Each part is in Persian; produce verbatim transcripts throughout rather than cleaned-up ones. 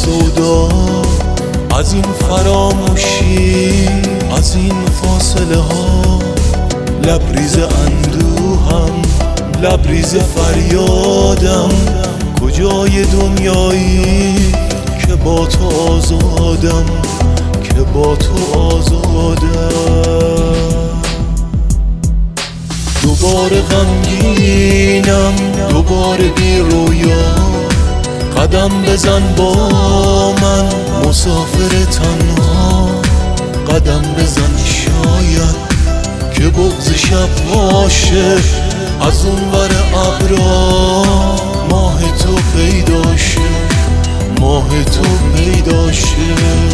سودا، از این فراموشی، از این فاصله ها، لبریز اندوهم، لبریز فریادم. کجای دنیایی که با تو آزادم، که با تو آزادم. دوباره غمگینم، دوباره بی رویا، قدم بزن با من مسافر تنها، قدم بزن شاید که بغض شب باشه، از اون ور ابرا ماه تو پیدا شه، ماه تو پیدا شه.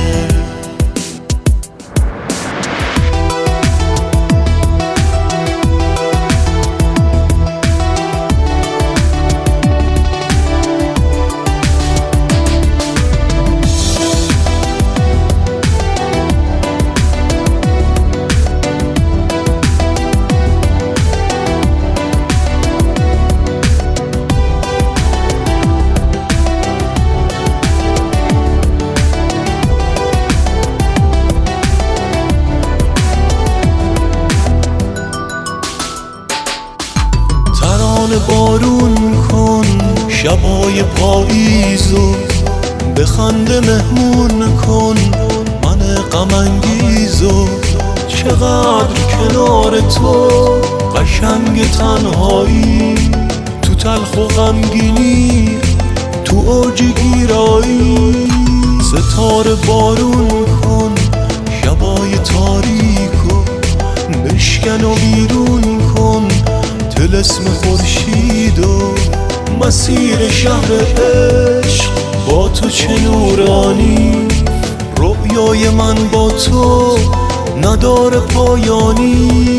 بارون کن شبای پاییزو، بخنده مهمون کن من غم انگیزو. چقدر کنار تو قشنگ تنهایی، تو تلخ و غمگینی، تو اوج گیرایی. ستاره بارون کن شبای تاریکو، بشکن و بیرون کن طلسم خورشید و مسیر شهر عشق. با تو چه نورانی، رؤیای من با تو نداره پایانی.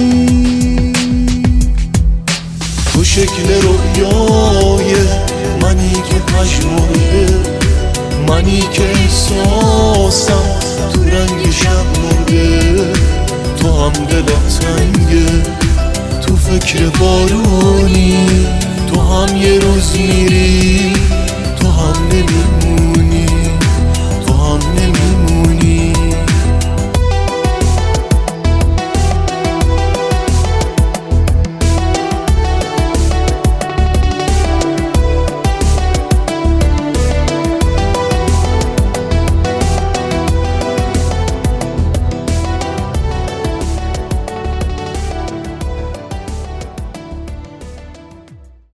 تو شکل رؤیای منی که پژمرده، منی که احساسم تو رنگ شب مرده. تو هم دلت تنگه، تو فکر بارونی، تو هم یه روز میری